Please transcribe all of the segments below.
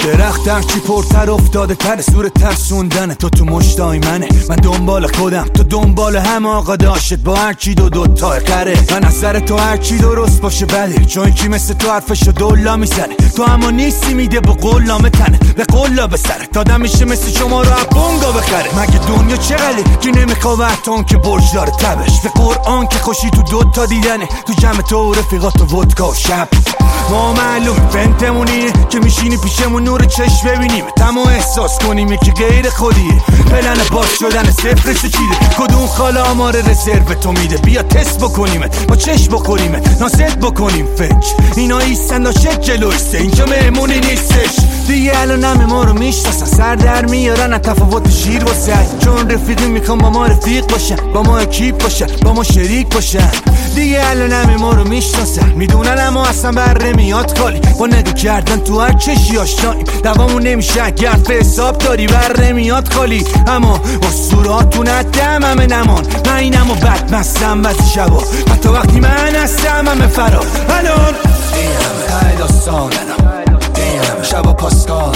درخت هرچی پرتر افتاده تر سور ترسوندن تو مشتای منه. من دنبال خودم تو دنبال هم آقا داشت با هرچی دو تا قره. من از سر تو هرچی درست باشه بده، چون کی مثل تو حرفشو دولا میزنه. تو اما نیستی میده با قولامه تنه به قولا به سره. دادم میشه مثل شما رو بونگا بخره. مگه دنیا چقدره که نمیخواه تون که برج داره تبش. به قرآن که خوشی تو دوتا دیدنه، تو جمع تو و رفیقات و ودکا و شب. ما معلوم بنتمونیه که میشینی پیشمون نور چشم ببینیم تمام احساس کنیم که غیر خودیه. پلن باز شدن صفرشو چیده، کدوم خاله آمار رزرو تو میده. بیا تست بکنیم با چشم بخوریم ناست بکنیم فکر. اینا ایستن داشت جلویسته اینجا مهمونی نیستش دیگه. الان همه ما رو میشناسن سر در میارن تفاوت شیر واسه. چون رفیقی میخوام با ما رفیق باشن، با ما اکیپ باشن، با ما شریک باشن دیگه. الان همه ما رو میشناسن میدونن اما اصلا بر نمیاد کالی. با نگاه کردن تو هر چشی آشناییم دوامون نمیشه اگر به حساب داری بر نمیاد خالی. اما اسطوراتون ندم همه نمان. من اینمو بد مستم بعضی شبا حتی وقتی من هستم همه فرار. الان دیمه های داستانم، دیمه شبا پاسکالم،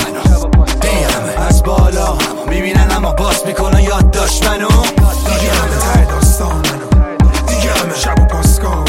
دیمه از بالا همو میبینن اما باز میکنن یاد داشت منو. دیمه های داستانم، دیمه شبا پاسکالم،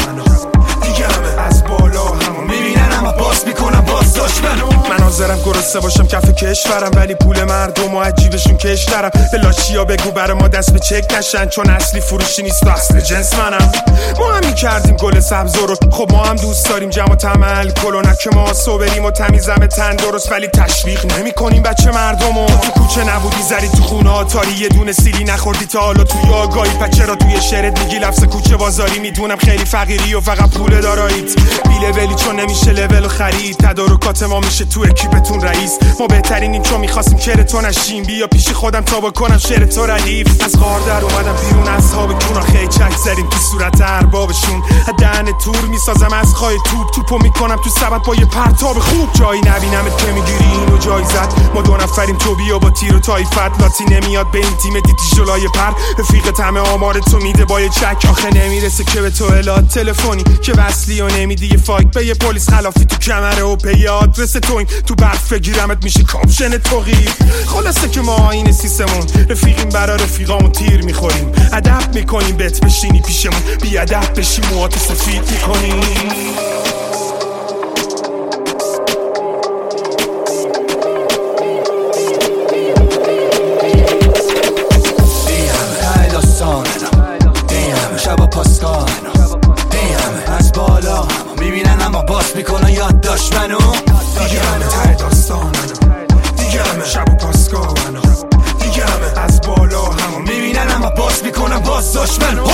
دیمه از بالا همو میبینن اما باز میکنن باز داشت منو. من حاضرم گرسنه باشم کف کشورم ولی پول مردم و عجیبشون کشترم. به لاشیا بگو برا ما دست به چک نشن، چون اصلی فروشی نیست و اصل جنس منم. ما هم میکردیم گل سبز رو، خب ما هم دوست داریم جمع و تمل کلونک که ما صبریم و تمیزم تن درست، ولی تشویق نمی کنیم بچه مردمو. تو کوچه نبودی زری تو خونه آتاری، یه دونه سیلی نخوردی تا حالا توی آگاهی. پچه را توی شعرت میگی لفظ کوچه بازاری. میدونم خیلی فقیری و فقط پول داراییت بیله ولی چون نمیشه لول خرید. تدارکات ما میشه تو اکیپتون رئیس. ما بهترینیم چون میخواستیم کر تو نشیم. بیا پیش خودم تا بکنم شعر تو ردیف. از غار در اومدم بیرون اصحاب کونا خیلی چک زدیم تو صورت اربابشون. دهن تور میسازم از خواهی توپو میکنم تو سبد با یه پرتاب خوب. جایی نبینمت که میگیری اینو جایزت. ما دو نفریم تو بیا با تیر و تایفت. لاتی نمیاد به این تیم دیتی جلای پر. رفیقت همه آمار تو میده با یه چک. آخه نمیرسه که به تو اطلاعات تلفنی که وصلی و نمیدی یه فایت به یه پلیس خلافی تو کمره و پی آدرس توین. تو برف بگیرمت میشه کاپشن توقی. خلاصه که ما این سیسمون رفیقیم برا رفیقامون تیر میخوریم. ادب میکنیم بهت بشینی پیشمون، بی ادب بشی موهات سفید میکنیم. شبا پاسکالم، دیمه از بالا همو میبینن اما باز میکنن یاد داشت منو. دیگه ته داستانم، دیگه شبا پاسکالم، دیگه از بالا همو میبینن اما باز میکنن باز داشت منو.